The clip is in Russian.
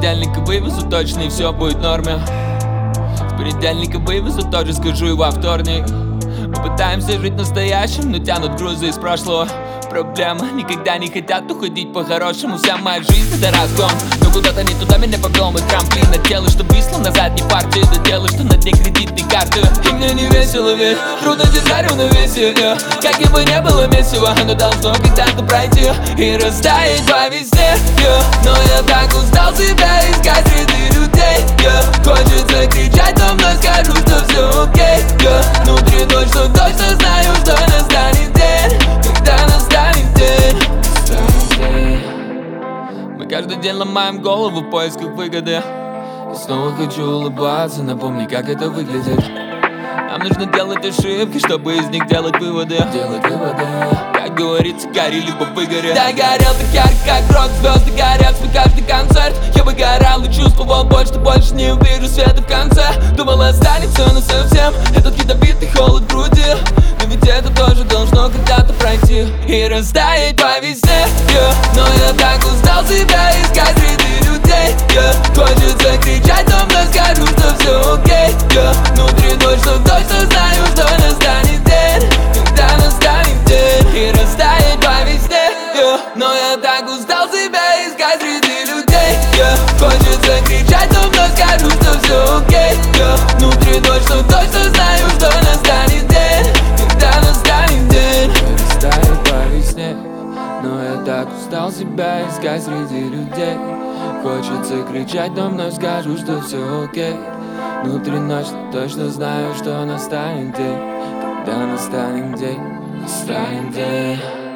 понедельника вывезу точно, и все будет в норме. С понедельника вывезу, тоже скажу и во вторник. Мы пытаемся жить настоящим, но тянут грузы из прошлого. Проблема, никогда не хотят уходить по-хорошему. Вся моя жизнь это разгон, но куда-то не туда меня повел мой трамплин. От тела, что висло назад, не партия, до дела, что на дне кредитной карты. И мне не весело, ведь трудно держать равновесие. Как бы не было месива, оно должно когда-то пройти и растаять по весне. Но я так устал себя искать среди людей. Хочется кричать, но мной скажу, что все окей. Внутри точно знаю, что настанет день, когда настанет день. Мы каждый день ломаем голову в поисках выгоды. И снова хочу улыбаться, напомни, как это выглядит. Нам нужно делать ошибки, чтобы из них делать выводы. Как говорится, гори либо выгори. Да, горел так ярко, как рок-звезды горят свой каждый концерт. Я бы горел и чувствовал больше не увижу света в конце. Думал, останется насовсем этот ядовитый холод в груди. Но ведь это тоже должно когда-то пройти и растаять по весне. Но я так устал себя искать среди людей. Хочется кричать, но мной скажу, что все окей. Внутри точно знаю, что настанет день, когда настанет день и растает по весне. Но я так устал себя искать среди людей. Хочется кричать, но вновь скажу, что все окей. Внутри точно знаю, что настанет день, когда настанет день и растает по весне. Но я так устал себя искать среди людей. Хочется кричать, но вновь скажу, что все окей. Внутри ночь, точно знаю, что настанет день, когда настанет день, настанет день.